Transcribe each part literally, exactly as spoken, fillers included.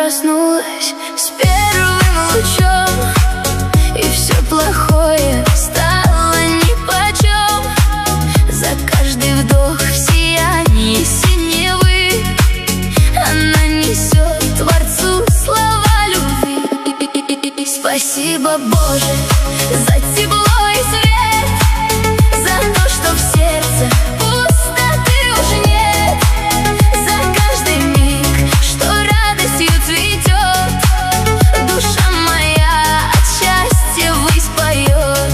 проснулась с первым лучом, и все плохое стало нипочем. За каждый вдох в сиянии синевы она несет Творцу слова любви. Спасибо, Боже, за тепло и свет, за то, что в сердце пустоты уже нет, за каждый миг, что радостью цветет, душа моя от счастья ввысь поет.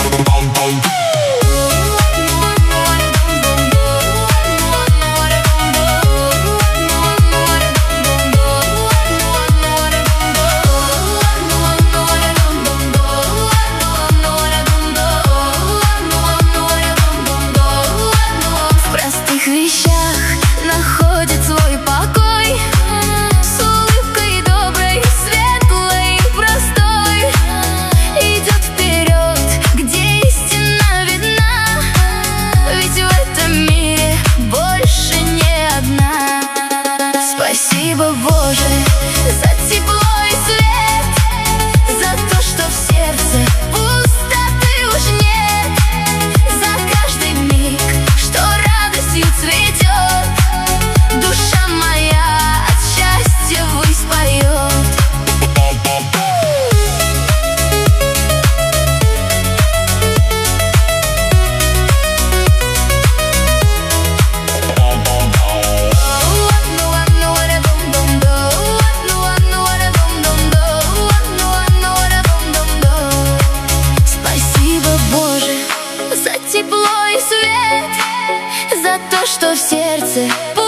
В простых вещах находит свой покой, с улыбкой доброй, светлой и простой идет вперед, где истина видна, ведь в этом мире больше не одна. Спасибо, Боже, за тепло и свет, за то, что в сердце пустоты уж нет, за каждый миг, что радостью цветет, душа моя от счастья ввысь поет. Спасибо, Боже, за тепло и свет, за то, что в сердце